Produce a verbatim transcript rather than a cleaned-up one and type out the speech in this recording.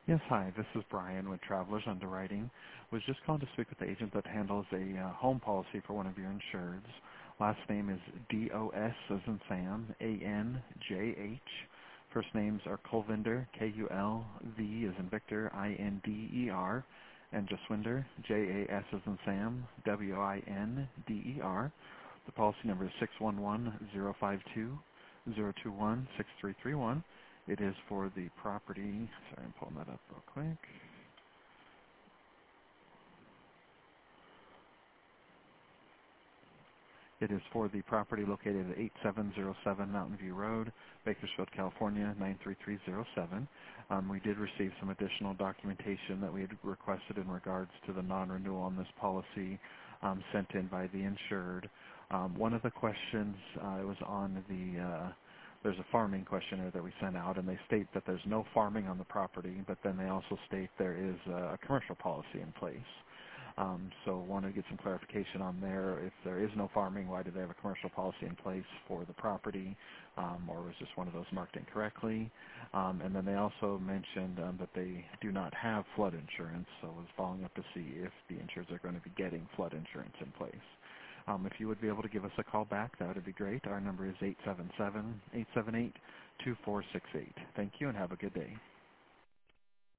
Yes, hi. This is Brian with Travelers Underwriting. Was just calling to speak with the agent that handles a uh, home policy for one of your insureds. Last name is D O S as in Sam, A N J H. First names are Kulvinder, K U L V as in Victor, I N D E R, and Jaswinder, J A S as in Sam, W I N D E R. The policy number is six one one zero five two zero two one six three three one. It is for the property. Sorry, I'm pulling that up real quick. It is for the property located at eight seven zero seven Mountain View Road, Bakersfield, California, nine three three zero seven. Um, we did receive some additional documentation that we had requested in regards to the non-renewal on this policy um, sent in by the insured. Um, one of the questions uh, was on the, uh, there's a farming questionnaire that we sent out, and they state that there's no farming on the property, but then they also state there is a, a commercial policy in place. Um, so wanted to get some clarification on there. If there is no farming, why do they have a commercial policy in place for the property, um, or was just one of those marked incorrectly? Um, and then they also mentioned um, that they do not have flood insurance, so I was following up to see if the insureds are going to be getting flood insurance in place. Um, if you would be able to give us a call back, that would be great. Our number is eight seven seven, eight seven eight, two four six eight. Thank you and have a good day.